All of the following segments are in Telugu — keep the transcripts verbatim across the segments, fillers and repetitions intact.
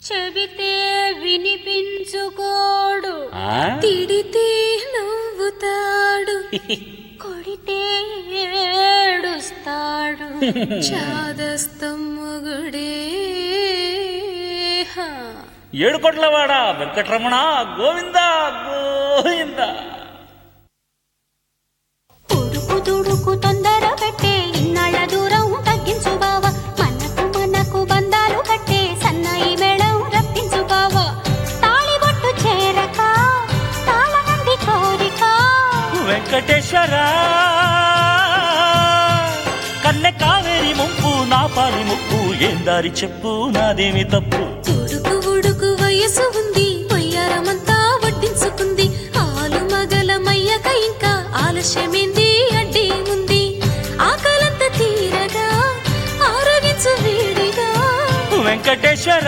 చెబితే వినిపించుకోడు, తిడితే నవ్వుతాడు, కొడితే ఏడుస్తాడు, చాదస్తం మొగుడే. ఏడుకొండలవాడ వెంకటరమణ గోవింద గోవింద. ఉడుకు దుడుకు తొందర పెట్టే ఇన్నాళ్ళ దూరం తగ్గించు బావా, మనకు మనకు బంధాలు కట్టే సన్నాయి మేళం రప్పించు బావా. తాళిబొట్టు చేరక తాళమంది కోరిక వెంకటేశ్వర కన్నె కావేరి ముప్పు నా పాలి ముప్పు, ఏం దారి చెప్పు నాదేమి తప్పు. ఉడుకు ఉడుకు వయసు ఉంది, వయ్యారమంతా వడ్డించుకుంది, ఆలు మగల మయ్యక ఇంకా ఆలస్యమేంది అడ్డీ ఉంది. ఆకలంత తీరగా ఆరోగించు వీడిగా వెంకటేశ్వర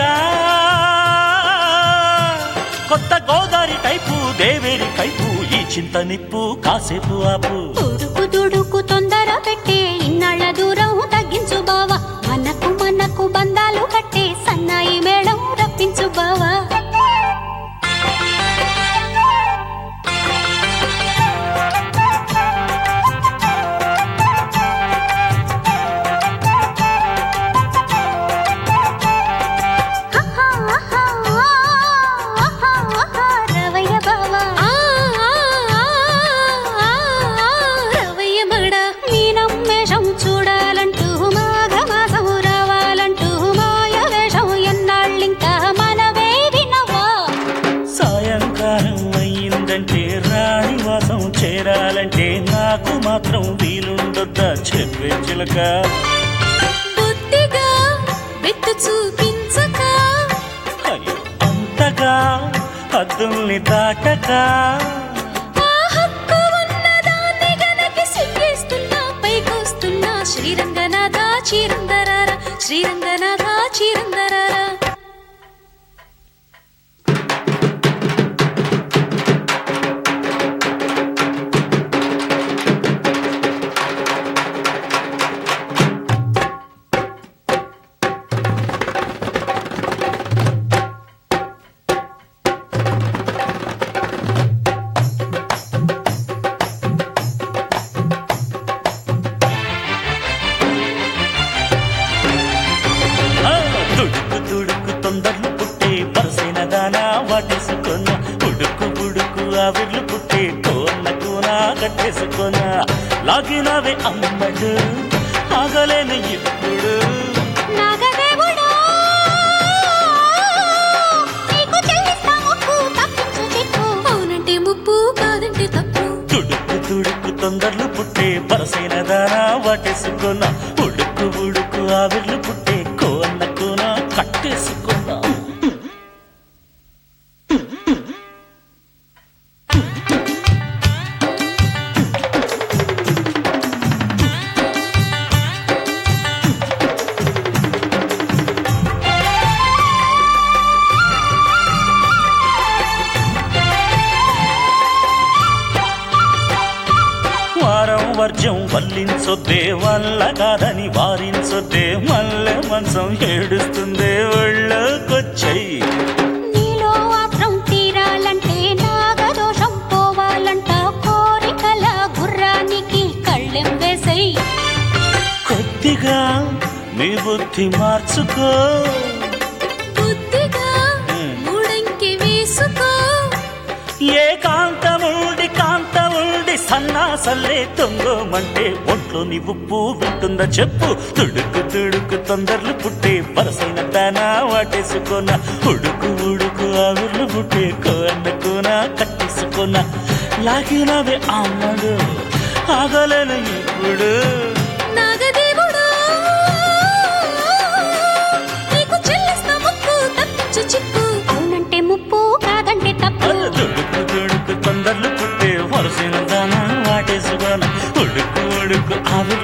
కొత్త గోదారి టైపు దేవేరి కైపు, ఈ చింత నిప్పు కాసేపు ఆపు. ఉడుకు దుడుకు తొందర పెట్టే ఇన్నాళ్ళ దూరం తగ్గించు బావా, మనకు మనకు బంధాలు కట్టే సన్నాయి మేళం రప్పించు బావా. చూడాలంటూ మాఘమాసం రావాలంటూ మాయ వేషం ఎన్నాళ్ళింకా మనవే వినవా. సాయంకాలం అయిందంటే రాణివాసం చేరాలంటే నాకు మాత్రం వీలుండొద్దా చెప్పే చిలక. బుద్ధిగా బెట్టు చూపించక అయ్యో అంతగా హద్దుల్ని దాటక, శ్రీరంగనాథ చీరందరారా శ్రీరంగనాథ చీరందరారా. తొందరలు పుట్టే పరసైన దానా వాటేసుకొన్న, ఉడుకు ఉడుకు ఆవిర్లు పుట్టే కోన్న కూనా కట్టేసుకొన్న. లాగినవే అమ్మడు ఆగలేను ఇప్పుడు, అవునంటే ముప్పు కాదంటే తప్పు. తుడుకు తుడుకు తొందరలు పుట్టే పరసైన దానా వాటేసుకొన్న, ఉడుకు ఉడుకు ఆవిర్లు పుట్టే కోన్న కూనా కట్టేసుకున్నా. వారం వర్జం వల్లించొద్దే వల్ల కాదని వారించొద్దే, మల్లె మంచం ఏడుస్తుందే ఒళ్ళకొచ్చాయి. నీలో ఆత్రం తీరాలంటే నాగదోషం పోవాలంట, కోరికల గుర్రానికి కళ్ళెం వేసై. కొద్దిగా మీ బుద్ధి మార్చుకో, బుద్ధిగా మూడంకి వేసుకో. ఏ కాంతముండి కాంతముండి సన్నాసల్లే తొంగమంటే ఒంట్లోని ఉప్పు వింటుందా చెప్పు. తుడుకు తుడుకు తొందరలు పుట్టే వరసైన దానా వాటేసుకొన, ఉడుకు ఉడుకు ఆవిర్లు పుట్టే కోన్నకున కట్టేసుకొన. లాగినవే అమ్మడు ఆగలేను ఇప్పుడు, నాగదేవుడు నీకు చెల్లిస్తా ముక్కు తప్పించు చిక్కు, అవునంటే ముప్పు కాదంటే తప్పు. తుడుకు తుడుకు తొందరలు పుట్టే వరసైన దానా వాటేసుకొన, ఉడుకు ఉడుకు ఆవిర్లు